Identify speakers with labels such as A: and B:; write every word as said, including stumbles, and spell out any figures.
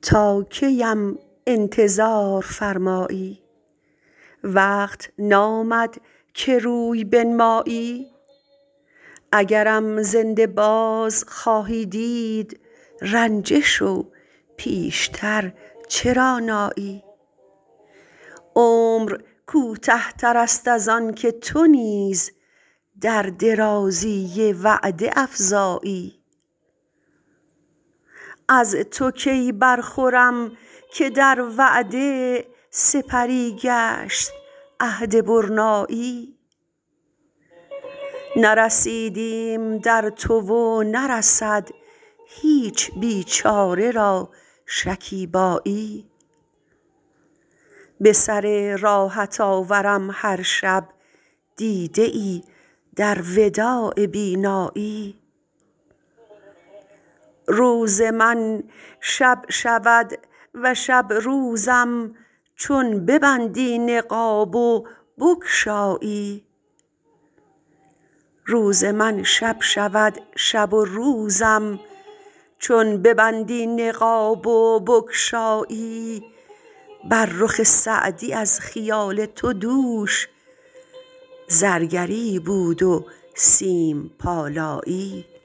A: تا کیم انتظار فرمایی؟ وقت نامد که روی بنمایی؟ اگرم زنده باز خواهی دید، رنجه شو پیشتر چرا نایی؟ عمر کوته تر است از آن که تو نیز در درازی وعده افزایی. از تو کی برخورم که در وعده سپری گشت عهد برنایی؟ نرسیدیم در تو و نرسد هیچ بیچاره را شکیبایی. به سر راحت آورم هر شب دیده ای در وداع بینایی. روز من شب شود و شب روزم، چون ببندی نقاب و بگشایی. روز من شب شود شب و روزم، چون ببندی نقاب و بگشایی. بر رخ سعدی از خیال تو دوش، زرگری بود و سیم پالایی.